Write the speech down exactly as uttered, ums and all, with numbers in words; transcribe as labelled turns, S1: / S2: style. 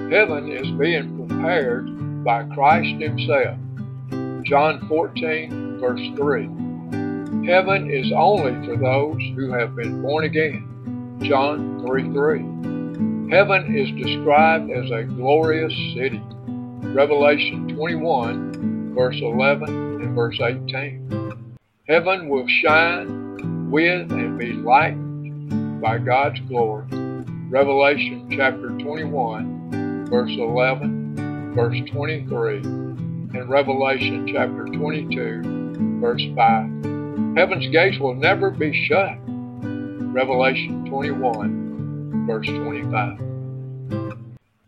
S1: Heaven is being prepared by Christ himself. John fourteen, verse three. Heaven is only for those who have been born again. John three three. Heaven is described as a glorious city. Revelation twenty-one, verse eleven and verse eighteen. Heaven will shine with and be lightened by God's glory. Revelation chapter twenty-one, verse eleven, verse twenty-three, and Revelation chapter twenty-two, verse five. Heaven's gates will never be shut. Revelation twenty-one, verse twenty-five.